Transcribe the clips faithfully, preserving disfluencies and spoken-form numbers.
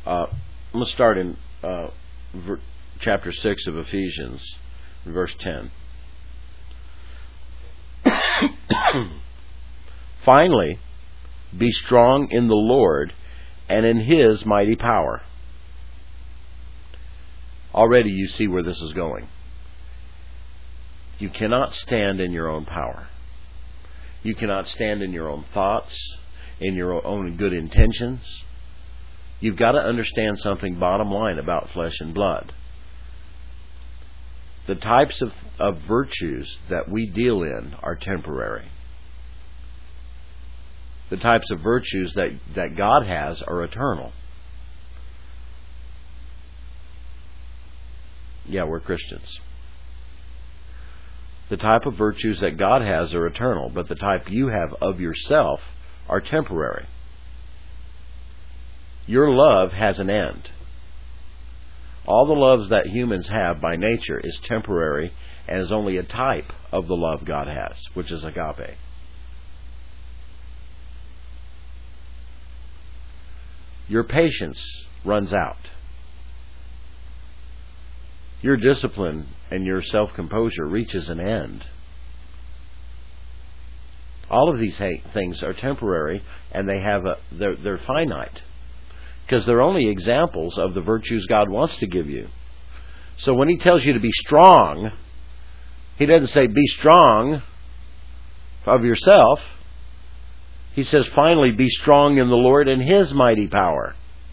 Uh, I'm going to start in uh, ver- chapter six of Ephesians, verse ten. Finally, be strong in the Lord and in His mighty power. Already you see where this is going. You cannot stand in your own power. You cannot stand in your own thoughts, in your own good intentions. You've got to understand something bottom line about flesh and blood. The types of, of virtues that we deal in are temporary. The types of virtues that, that God has are eternal. Yeah, we're Christians. The type of virtues that God has are eternal, but the type you have of yourself are temporary. Your love has an end. All the loves that humans have by nature is temporary and is only a type of the love God has, which is agape. Your patience runs out. Your discipline and your self-composure reaches an end. All of these things are temporary, and they have a they're, they're finite, because they're only examples of the virtues God wants to give you. So when He tells you to be strong, He doesn't say be strong of yourself. He says, finally, be strong in the Lord and His mighty power.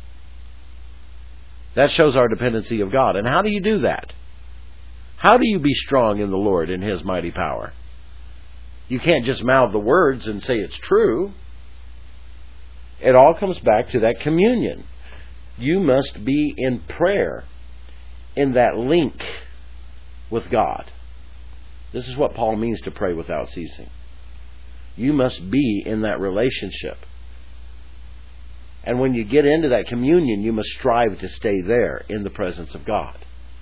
That shows our dependency of God. And how do you do that? How do you be strong in the Lord and His mighty power? You can't just mouth the words and say it's true. It all comes back to that communion. You must be in prayer, in that link with God. This is what Paul means to pray without ceasing. You must be in that relationship. And when you get into that communion, you must strive to stay there in the presence of God.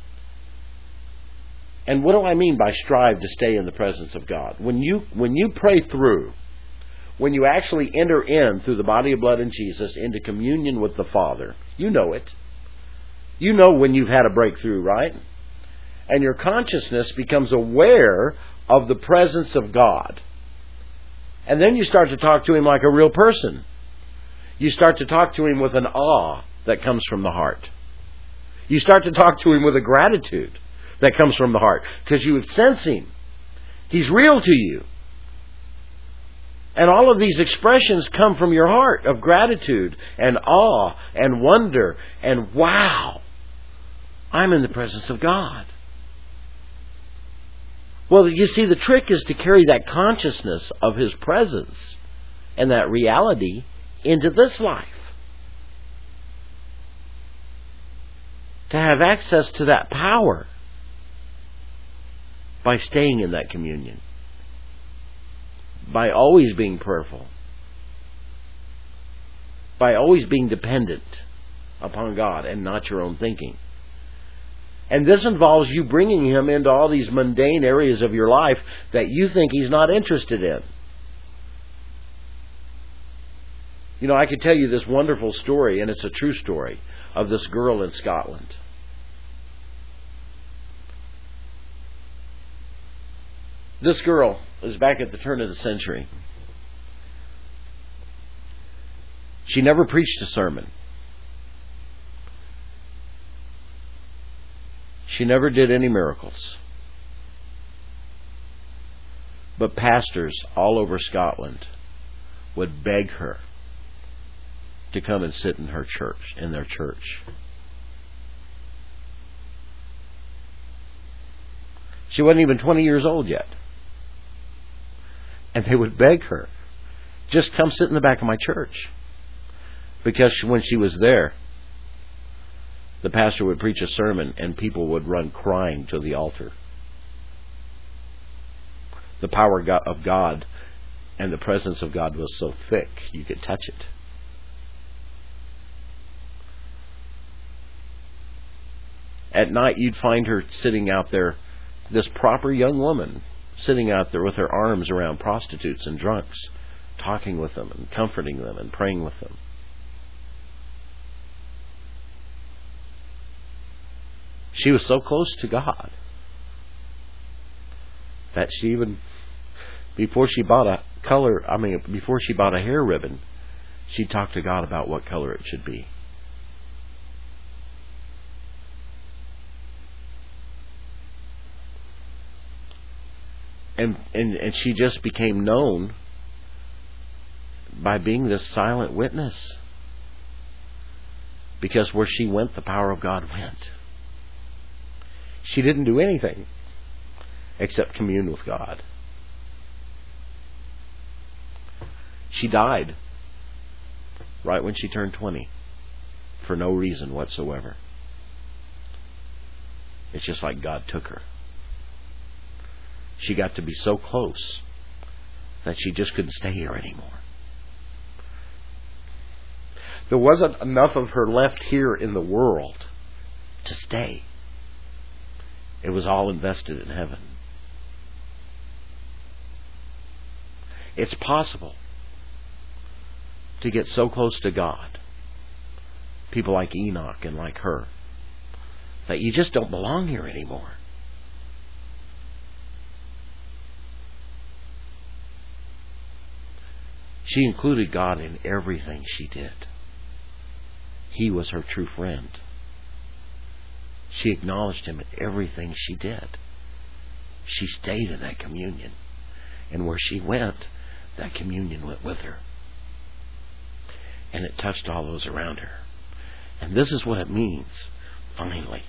And what do I mean by strive to stay in the presence of God? When you when you pray through, when you actually enter in through the body and blood in Jesus into communion with the Father, you know it. You know when you've had a breakthrough, right? And your consciousness becomes aware of the presence of God. And then you start to talk to Him like a real person. You start to talk to Him with an awe that comes from the heart. You start to talk to Him with a gratitude that comes from the heart, because you sense Him. He's real to you. And all of these expressions come from your heart of gratitude and awe and wonder and wow. I'm in the presence of God. Well, you see, the trick is to carry that consciousness of His presence and that reality into this life. To have access to that power by staying in that communion. By always being prayerful. By always being dependent upon God and not your own thinking. And this involves you bringing Him into all these mundane areas of your life that you think He's not interested in. You know, I could tell you this wonderful story, and it's a true story, of this girl in Scotland. This girl is back at the turn of the century. She never preached a sermon. She never did any miracles. But pastors all over Scotland would beg her to come and sit in her church, in their church. She wasn't even twenty years old yet. And they would beg her, just come sit in the back of my church. Because when she was there, the pastor would preach a sermon and people would run crying to the altar. The power of God and the presence of God was so thick you could touch it. At night you'd find her sitting out there, this proper young woman, sitting out there with her arms around prostitutes and drunks, talking with them and comforting them and praying with them. She was so close to God that she even, before she bought a color, I mean, before she bought a hair ribbon, she talked to God about what color it should be. And, and and she just became known by being this silent witness. Because where she went, the power of God went. She didn't do anything except commune with God. She died right when she turned twenty for no reason whatsoever. It's just like God took her. She got to be so close that she just couldn't stay here anymore. There wasn't enough of her left here in the world to stay. It was all invested in heaven. It's possible to get so close to God, people like Enoch and like her, that you just don't belong here anymore. She included God in everything she did. He was her true friend. She acknowledged Him in everything she did. She stayed in that communion. And where she went, that communion went with her. And it touched all those around her. And this is what it means, finally.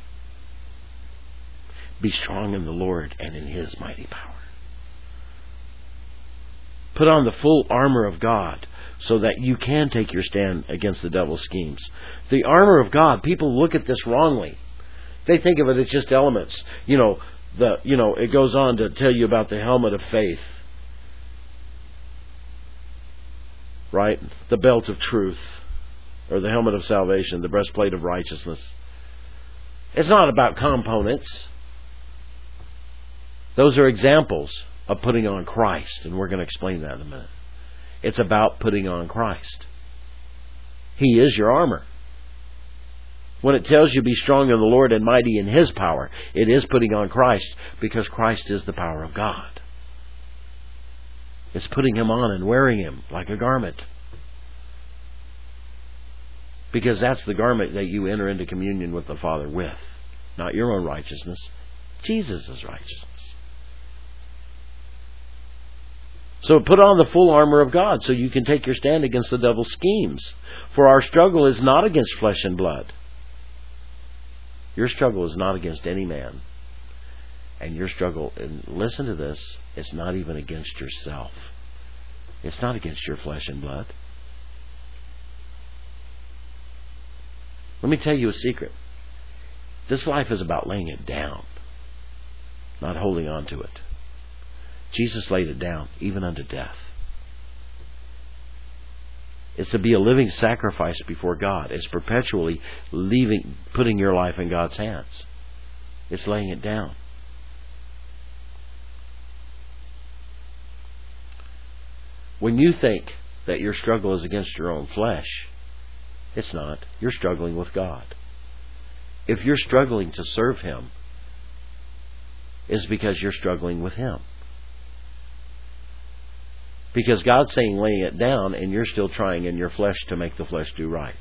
Be strong in the Lord and in His mighty power. Put on the full armor of God so that you can take your stand against the devil's schemes. The armor of God, people look at this wrongly. They think of it as just elements. You know, the you know, it goes on to tell you about the helmet of faith. Right? The belt of truth, or the helmet of salvation, the breastplate of righteousness. It's not about components. Those are examples of putting on Christ, and we're going to explain that in a minute. It's about putting on Christ. He is your armor. When it tells you be strong in the Lord and mighty in His power, it is putting on Christ, because Christ is the power of God. It's putting Him on and wearing Him like a garment. Because that's the garment that you enter into communion with the Father with. Not your own righteousness. Jesus' righteousness. So put on the full armor of God so you can take your stand against the devil's schemes. For our struggle is not against flesh and blood. Your struggle is not against any man. And your struggle, and listen to this, it's not even against yourself. It's not against your flesh and blood. Let me tell you a secret. This life is about laying it down, not holding on to it. Jesus laid it down, even unto death. It's to be a living sacrifice before God. It's perpetually leaving, putting your life in God's hands. It's laying it down. When you think that your struggle is against your own flesh, it's not. You're struggling with God. If you're struggling to serve Him, it's because you're struggling with Him. Because God's saying laying it down, and you're still trying in your flesh to make the flesh do right.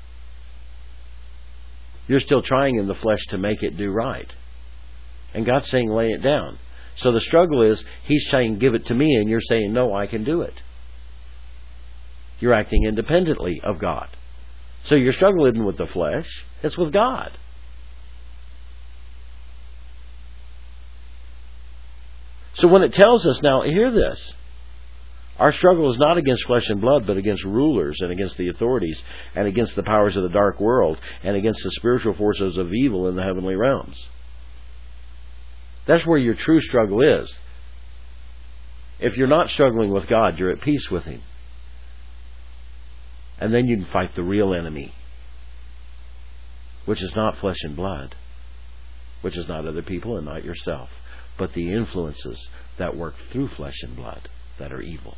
You're still trying in the flesh to make it do right. And God's saying lay it down. So the struggle is, He's saying give it to me, and you're saying no, I can do it. You're acting independently of God. So your struggle isn't with the flesh, it's with God. So when it tells us, now hear this, our struggle is not against flesh and blood, but against rulers and against the authorities and against the powers of the dark world and against the spiritual forces of evil in the heavenly realms. That's where your true struggle is. If you're not struggling with God, you're at peace with Him. And then you can fight the real enemy, which is not flesh and blood, which is not other people and not yourself, but the influences that work through flesh and blood that are evil.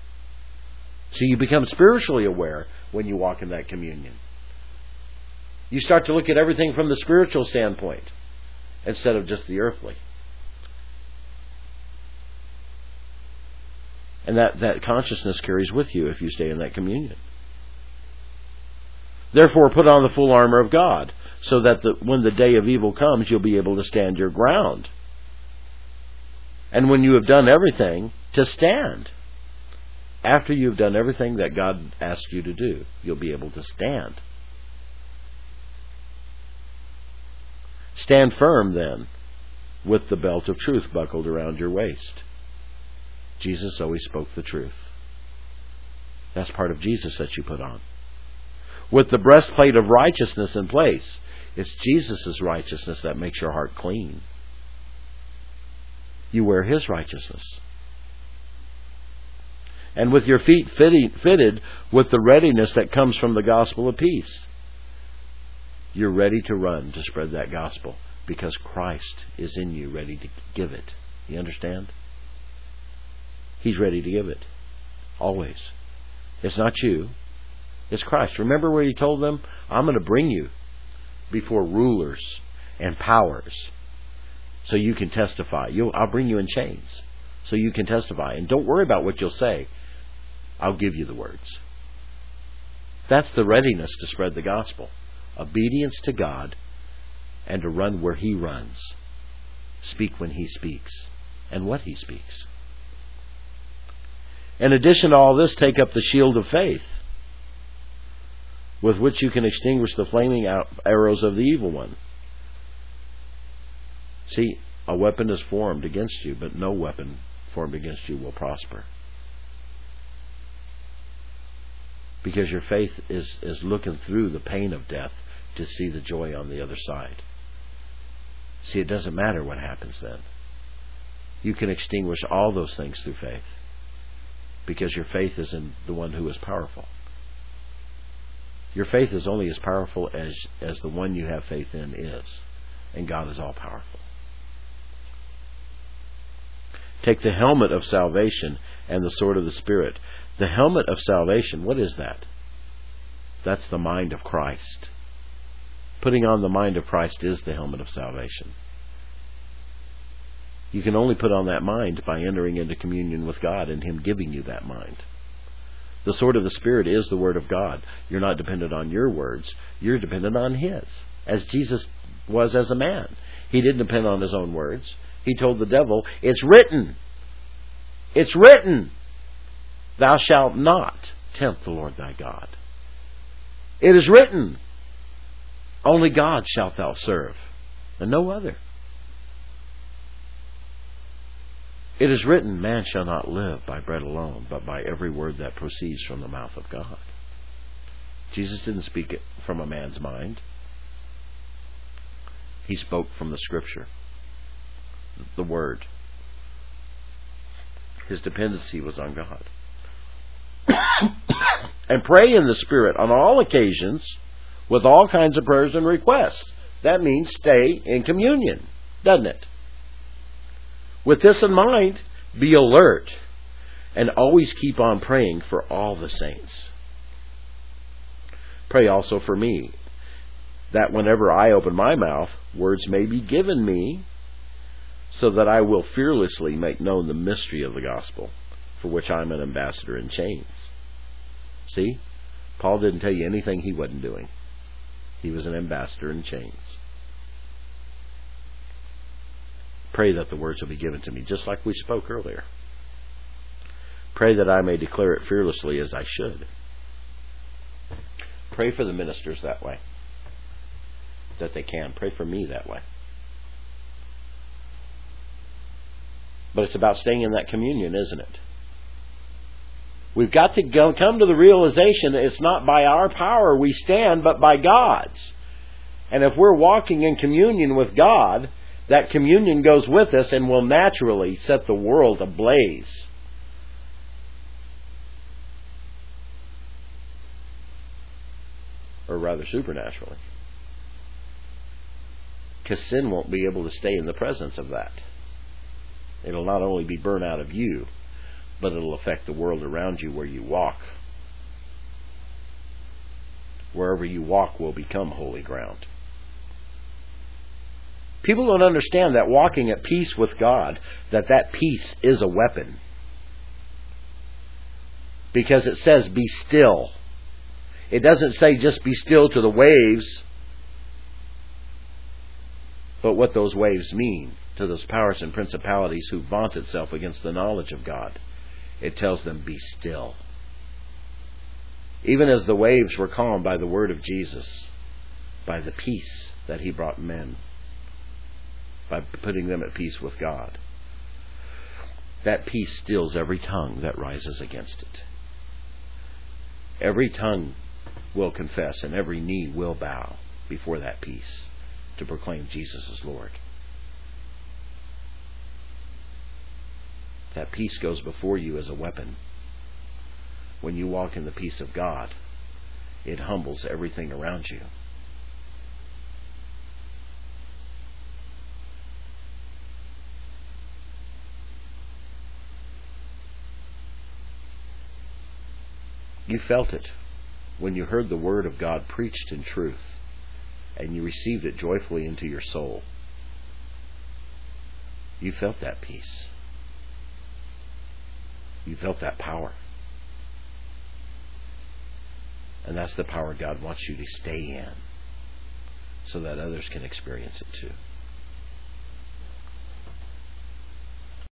So you become spiritually aware when you walk in that communion. You start to look at everything from the spiritual standpoint instead of just the earthly. And that, that consciousness carries with you if you stay in that communion. Therefore, put on the full armor of God, so that the, when the day of evil comes, you'll be able to stand your ground. And when you have done everything, to stand. After you've done everything that God asks you to do, you'll be able to stand. Stand firm, then, with the belt of truth buckled around your waist. Jesus always spoke the truth. That's part of Jesus that you put on. With the breastplate of righteousness in place. It's Jesus' righteousness that makes your heart clean. You wear His righteousness. And with your feet fitted with the readiness that comes from the gospel of peace. You're ready to run to spread that gospel because Christ is in you ready to give it. You understand? He's ready to give it. Always. It's not you. It's Christ. Remember where He told them, I'm going to bring you before rulers and powers so you can testify. You'll, I'll bring you in chains so you can testify. And don't worry about what you'll say. I'll give you the words. That's the readiness to spread the gospel. Obedience to God and to run where He runs. Speak when He speaks and what He speaks. In addition to all this, take up the shield of faith, with which you can extinguish the flaming arrows of the evil one. See, a weapon is formed against you, but no weapon formed against you will prosper. Because your faith is, is looking through the pain of death to see the joy on the other side. See, it doesn't matter what happens then. You can extinguish all those things through faith. Because your faith is in the one who is powerful. Your faith is only as powerful as, as the one you have faith in is. And God is all powerful. Take the helmet of salvation and the sword of the Spirit. The helmet of salvation, what is that? That's the mind of Christ. Putting on the mind of Christ is the helmet of salvation. You can only put on that mind by entering into communion with God and Him giving you that mind. The sword of the Spirit is the Word of God. You're not dependent on your words. You're dependent on His. As Jesus was as a man. He didn't depend on His own words. He told the devil, it's written. It's written. Thou shalt not tempt the Lord thy God. It is written. Only God shalt thou serve, and no other. It is written, man shall not live by bread alone, but by every word that proceeds from the mouth of God. Jesus didn't speak it from a man's mind. He spoke from the Scripture, the Word. His dependency was on God. And pray in the Spirit on all occasions with all kinds of prayers and requests. That means stay in communion, doesn't it? With this in mind, be alert and always keep on praying for all the saints. Pray also for me, that whenever I open my mouth, words may be given me, so that I will fearlessly make known the mystery of the gospel, for which I am an ambassador in chains. See? Paul didn't tell you anything he wasn't doing. He was an ambassador in chains. Pray that the words will be given to me, just like we spoke earlier. Pray that I may declare it fearlessly as I should. Pray for the ministers that way, that they can. Pray for me that way. But it's about staying in that communion, isn't it? We've got to go, come to the realization that it's not by our power we stand, but by God's. And if we're walking in communion with God, that communion goes with us and will naturally set the world ablaze. Or rather supernaturally. Because sin won't be able to stay in the presence of that. It'll not only be burned out of you, but it'll affect the world around you where you walk. Wherever you walk will become holy ground. People don't understand that walking at peace with God, that that peace is a weapon. Because it says, be still. It doesn't say just be still to the waves, but what those waves mean to those powers and principalities who vaunt itself against the knowledge of God. It tells them, be still. Even as the waves were calmed by the word of Jesus, by the peace that He brought men, by putting them at peace with God. That peace stills every tongue that rises against it. Every tongue will confess and every knee will bow before that peace to proclaim Jesus as Lord. That peace goes before you as a weapon. When you walk in the peace of God, it humbles everything around you. You felt it when you heard the Word of God preached in truth, and you received it joyfully into your soul. You felt that peace. You felt that power. And that's the power God wants you to stay in, so that others can experience it too.